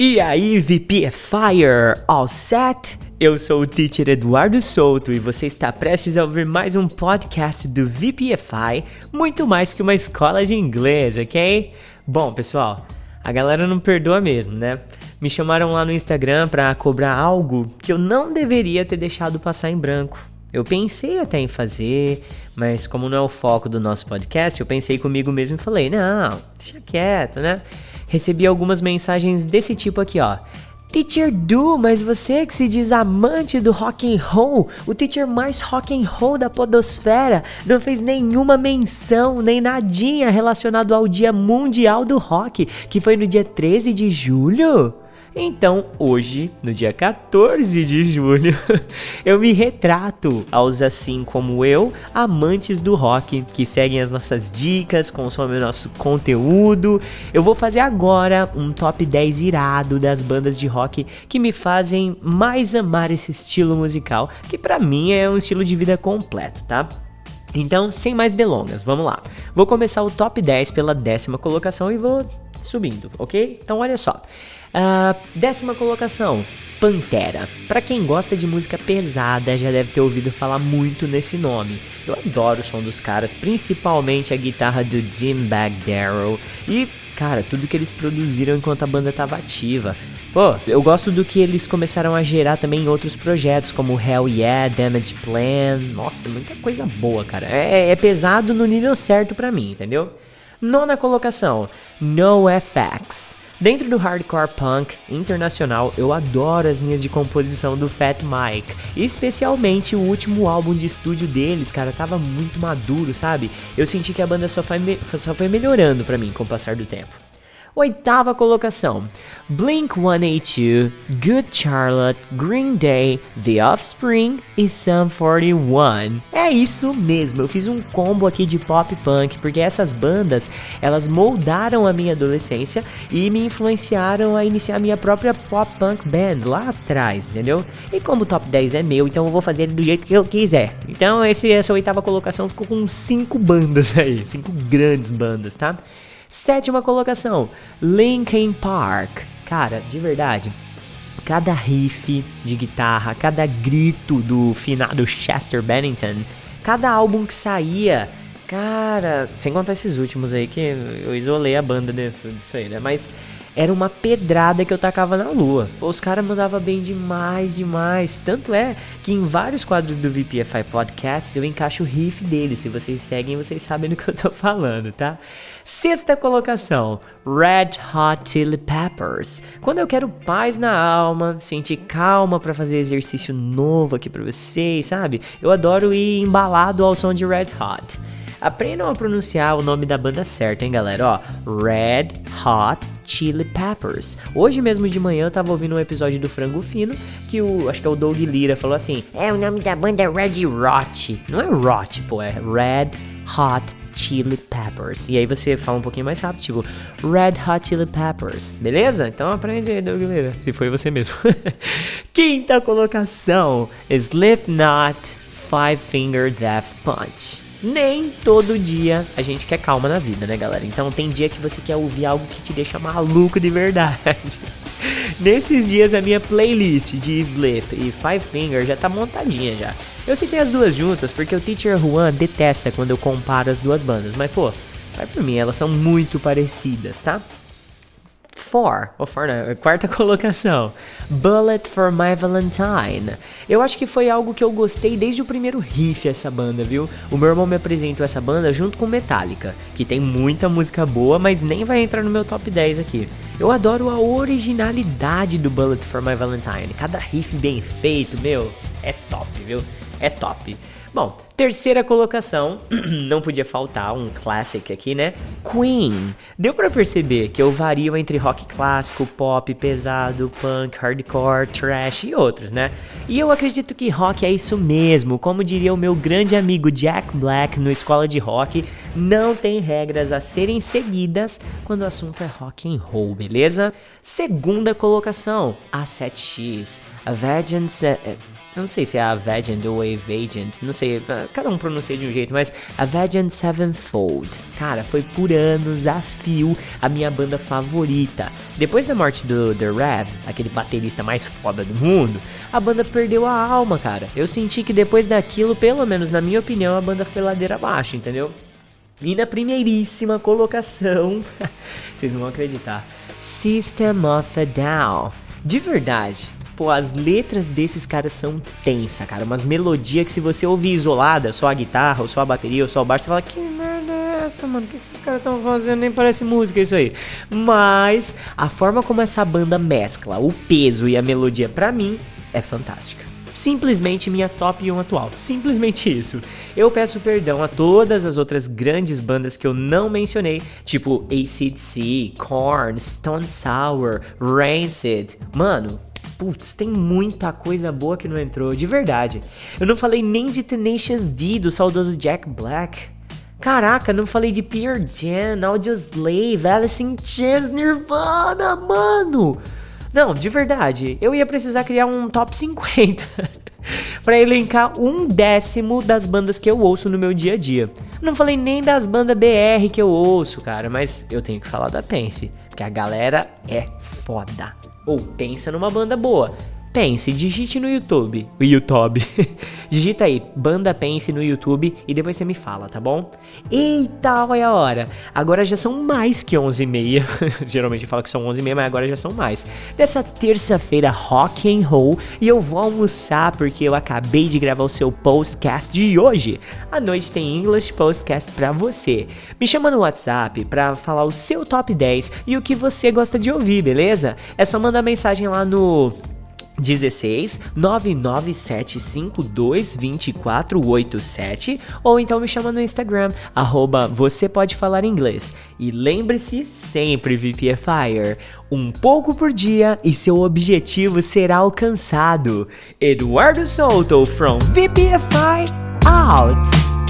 E aí, VPFire, all set? Eu sou o Teacher Eduardo Souto e você está prestes a ouvir mais um podcast do VPFI, muito mais que uma escola de inglês, ok? Bom, pessoal, a galera não perdoa mesmo, né? Me chamaram lá no Instagram para cobrar algo que eu não deveria ter deixado passar em branco. Eu pensei até em fazer, mas como não é o foco do nosso podcast, eu pensei comigo mesmo e falei, não, deixa quieto, né? Recebi algumas mensagens desse tipo aqui, ó. Teacher Du, mas você que se diz amante do rock and roll, o teacher mais rock and roll da podosfera, não fez nenhuma menção, nem nadinha relacionado ao Dia Mundial do Rock, que foi no dia 13 de julho? Então, hoje, no dia 14 de julho, eu me retrato aos assim como eu, amantes do rock, que seguem as nossas dicas, consomem o nosso conteúdo. Eu vou fazer agora um top 10 irado das bandas de rock que me fazem mais amar esse estilo musical, que pra mim é um estilo de vida completo, tá? Então, sem mais delongas, vamos lá. Vou começar o top 10 pela 10ª colocação e vou subindo, ok? Então, olha só. 10ª colocação, Pantera. Pra quem gosta de música pesada, já deve ter ouvido falar muito nesse nome. Eu adoro o som dos caras, principalmente a guitarra do Dimebag Darrell e, cara, tudo que eles produziram enquanto a banda tava ativa. Pô, eu gosto do que eles começaram a gerar também em outros projetos, como Hell Yeah, Damage Plan. Nossa, muita coisa boa, cara. É pesado no nível certo pra mim, entendeu? 9ª colocação, NoFX. Dentro do hardcore punk internacional, eu adoro as linhas de composição do Fat Mike, especialmente o último álbum de estúdio deles, cara, tava muito maduro, sabe? Eu senti que a banda só foi melhorando pra mim com o passar do tempo. 8ª colocação, Blink-182, Good Charlotte, Green Day, The Offspring e Sum 41. É isso mesmo, eu fiz um combo aqui de pop punk, porque essas bandas, elas moldaram a minha adolescência e me influenciaram a iniciar a minha própria pop punk band lá atrás, entendeu? E como o top 10 é meu, então eu vou fazer ele do jeito que eu quiser. Então essa 8ª colocação ficou com 5 bandas aí, 5 grandes bandas, tá? 7ª colocação, Linkin Park. Cara, de verdade, cada riff de guitarra, cada grito do finado Chester Bennington, cada álbum que saía, cara, sem contar esses últimos aí que eu isolei a banda disso aí, né? Mas era uma pedrada que eu tacava na lua. Pô, os caras mandavam bem demais. Tanto é que em vários quadros do VPFI Podcasts eu encaixo o riff deles. Se vocês seguem, vocês sabem do que eu tô falando, tá? 6ª colocação, Red Hot Chili Peppers. Quando eu quero paz na alma, sentir calma pra fazer exercício novo aqui pra vocês, sabe? Eu adoro ir embalado ao som de Red Hot. Aprendam a pronunciar o nome da banda certo, hein, galera? Ó, Red Hot Chili Peppers. Hoje mesmo de manhã eu tava ouvindo um episódio do Frango Fino que acho que é o Doug Lira falou assim: o nome da banda é Red Hot. Não é Rot, pô, é Red Hot Chili Peppers. E aí você fala um pouquinho mais rápido, tipo Red Hot Chili Peppers, beleza? Então aprende aí, Doug Lira, se foi você mesmo. 5ª colocação, Slipknot, Five Finger Death Punch. Nem todo dia a gente quer calma na vida, né, galera? Então tem dia que você quer ouvir algo que te deixa maluco de verdade. Nesses dias a minha playlist de Slip e Five Finger já tá montadinha já. Eu citei as duas juntas porque o Teacher Juan detesta quando eu comparo as duas bandas, mas pô, vai por mim, elas são muito parecidas, tá? 4ª colocação, Bullet for My Valentine. Eu acho que foi algo que eu gostei desde o primeiro riff essa banda, viu? O meu irmão me apresentou essa banda junto com Metallica, que tem muita música boa, mas nem vai entrar no meu top 10 aqui. Eu adoro a originalidade do Bullet for My Valentine, cada riff bem feito, meu, é top, viu? É top. Bom, 3ª colocação, não podia faltar um classic aqui, né? Queen. Deu pra perceber que eu vario entre rock clássico, pop, pesado, punk, hardcore, trash e outros, né? E eu acredito que rock é isso mesmo. Como diria o meu grande amigo Jack Black no Escola de Rock, não tem regras a serem seguidas quando o assunto é rock and roll, beleza? 2ª colocação, A7X, Avenged... Eu não sei se é Avenged ou Avagent, não sei, cada um pronuncia de um jeito, mas Avenged Sevenfold, cara, foi por anos a fio a minha banda favorita. Depois da morte do The Rev, aquele baterista mais foda do mundo, a banda perdeu a alma, cara. Eu senti que depois daquilo, pelo menos na minha opinião, a banda foi ladeira abaixo, entendeu? E na primeiríssima colocação, vocês não vão acreditar, System of a Down. De verdade, pô, as letras desses caras são tensas, cara. Umas melodias que se você ouvir isolada, só a guitarra, ou só a bateria, ou só o baixo, você fala, que merda é essa, mano? O que esses caras estão fazendo? Nem parece música isso aí. Mas a forma como essa banda mescla o peso e a melodia, pra mim, é fantástica. Simplesmente minha top 1 atual. Simplesmente isso. Eu peço perdão a todas as outras grandes bandas que eu não mencionei, tipo AC/DC, Korn, Stone Sour, Rancid. Mano, putz, tem muita coisa boa que não entrou, de verdade. Eu não falei nem de Tenacious D, do saudoso Jack Black. Caraca, não falei de Pearl Jam, Audioslave, Alice in Chains, Nirvana, mano. Não, de verdade, eu ia precisar criar um top 50 pra elencar 1/10 das bandas que eu ouço no meu dia a dia. Não falei nem das bandas BR que eu ouço, cara, mas eu tenho que falar da Pense, porque a galera é foda. Ou pensa numa banda boa. Pense, digite no YouTube. Digita aí, banda Pense no YouTube e depois você me fala, tá bom? Eita, olha a hora. Agora já são mais que 11h30. Geralmente eu falo que são 11h30, mas agora já são mais. Dessa terça-feira rock and roll e eu vou almoçar porque eu acabei de gravar o seu podcast de hoje. À noite tem English Podcast pra você. Me chama no WhatsApp pra falar o seu top 10 e o que você gosta de ouvir, beleza? É só mandar mensagem lá no 16 997522487 ou então me chama no Instagram @você pode falar inglês. E lembre-se sempre, VPFire, um pouco por dia e seu objetivo será alcançado. Eduardo Souto from VPFI out.